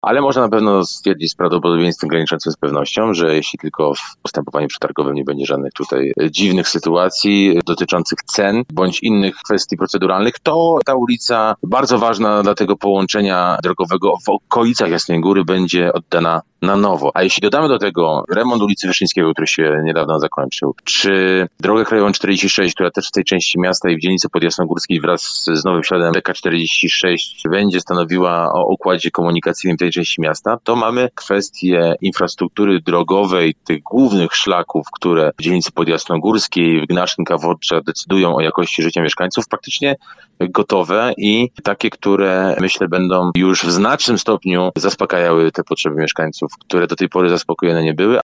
Ale można na pewno stwierdzić z prawdopodobieństwem graniczącym z pewnością, że jeśli tylko w postępowaniu przetargowym nie będzie żadnych tutaj dziwnych sytuacji dotyczących cen bądź innych kwestii proceduralnych, to ta ulica bardzo ważna dla tego połączenia drogowego w okolicach Jasnej Góry będzie oddana na nowo. A jeśli dodamy do tego remont ulicy Wyszyńskiego, który się niedawno zakończył, czy drogę krajową 46, która też w tej części miasta i w dzielnicy podjasnogórskiej wraz z nowym śladem DK46 będzie stanowiła o układzie komunikacyjnym tej części miasta, to mamy kwestię infrastruktury drogowej, tych głównych szlaków, które w dzielnicy podjasnogórskiej, w Gnaszyn, Kawostrza decydują o jakości życia mieszkańców, praktycznie gotowe i takie, które myślę będą już w znacznym stopniu zaspokajały te potrzeby mieszkańców, które do tej pory zaspokojone nie były.